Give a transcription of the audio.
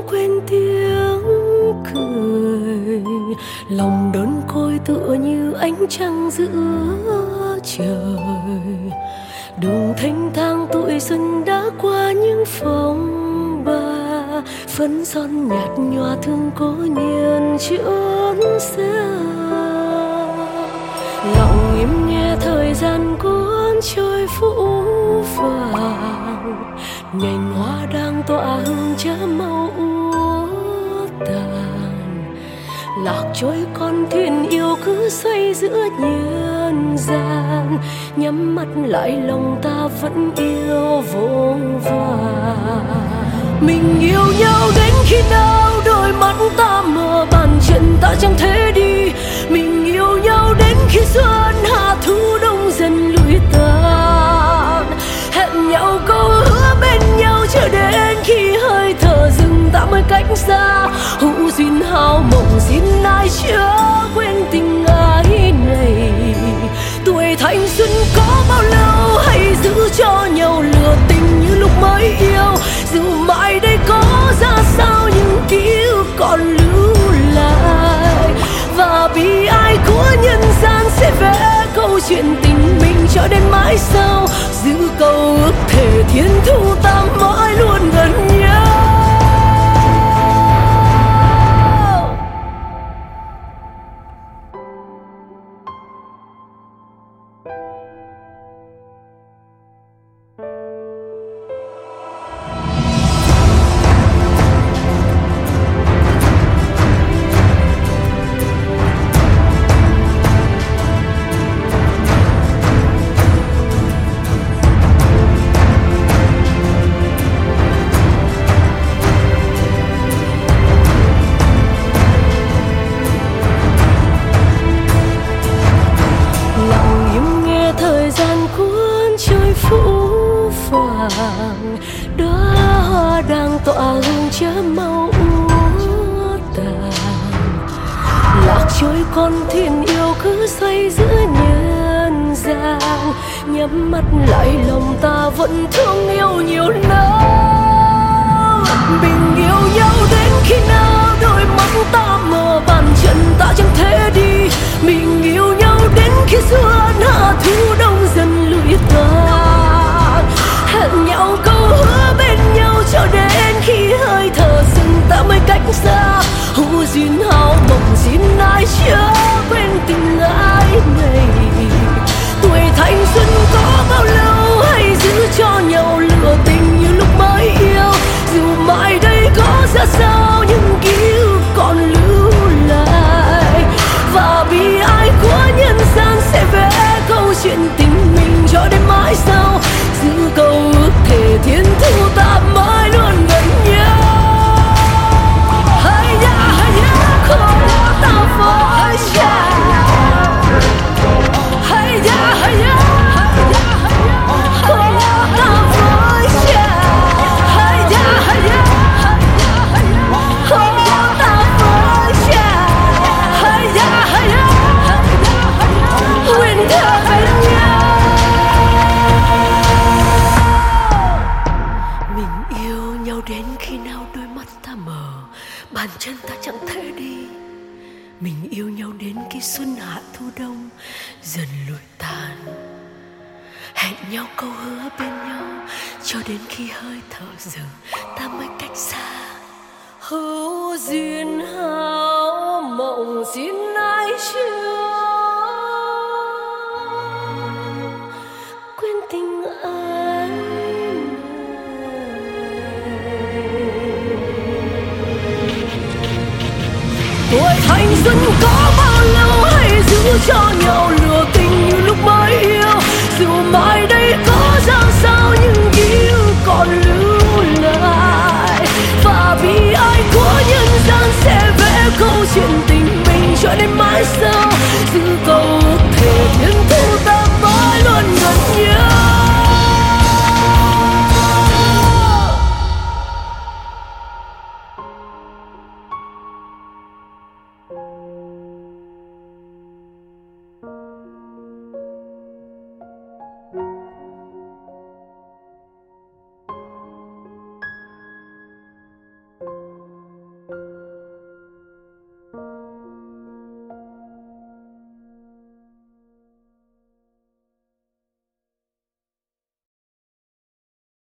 quên tiếng cười, lòng đơn côi tựa như ánh trăng giữa trời. Đường thanh thang tuổi xuân đã qua những phong ba, phấn son nhạt nhòa thương cố nhiên chốn xa. Lặng im nghe thời gian cuốn trôi phũ phàng, nhành hoa đang tỏa hương chớ màu úa tàn. Lạc trôi con thuyền yêu cứ xoay giữa nhân gian, nhắm mắt lại lòng ta vẫn yêu vô vàn. Mình yêu nhau đến khi nào đôi mắt ta mờ, bàn chân ta chẳng thể đi. Mình yêu nhau đến khi xuân hạ thu đông dần lụi tàn. Hẹn nhau câu hứa bên nhau chờ đến khi hơi thở dừng ta mới cách xa. Hữu duyên hao mộng xin ai chớ quên tình ái này. Tuổi thanh xuân có bao lâu, hãy giữ cho nhau lửa tình như lúc mới yêu. Dù mãi đây có ra sao những ký ức còn lưu lại, và bi ai của nhân gian sẽ vẽ câu chuyện tình mình cho đến mãi sau. Giữ câu ước thề thiên thu ta mãi luôn gần nhau. Đóa hoa đang tỏa hương chớ màu úa tàn. Lạc trôi con thuyền yêu cứ xoay giữa nhân gian, nhắm mắt lại lòng ta vẫn thương yêu nhiều lắm. Mình yêu nhau đến khi nào đôi mắt ta mờ, bàn chân ta chẳng thể đi. Mình yêu nhau đến khi xuân hạ thu đông dần lụi tàn. Hẹn nhau câu hứa bên nhau cho đến khi hơi thở dừng ta mới cách xa. Hữu duyên hao mộng xin ai chớ quên tình ái này. Tuổi thanh xuân có bao lâu, hãy giữ cho nhau lửa tình như lúc mới yêu. Dù mãi đây có ra sao những ký ức còn lưu lại, và bi ai của nhân gian sẽ vẽ câu chuyện tình mình cho đến mãi sau. Giữ câu ước thề thiên thu ta mãi luôn gần nhau. Hay da, không có ta phải trả. Hay da, không có ta phải trả. Hay da, không có ta phải trả. Hay da, nguyện thề bên nhau. Đến khi nào đôi mắt ta mờ, bàn chân ta chẳng thể đi. Mình yêu nhau đến khi xuân hạ thu đông dần lụi tàn. Hẹn nhau câu hứa bên nhau cho đến khi hơi thở dừng ta mới cách xa. Hữu duyên hao mộng xin ai chưa quên tình ai. Tuổi thanh xuân có bao lâu, hãy giữ cho nhau lửa tình như lúc mới yêu. Dù mai đây có ra sao những ký ức còn lưu lại, và bi ai của nhân gian sẽ vẽ câu chuyện tình mình cho đến mãi sau. Giữ câu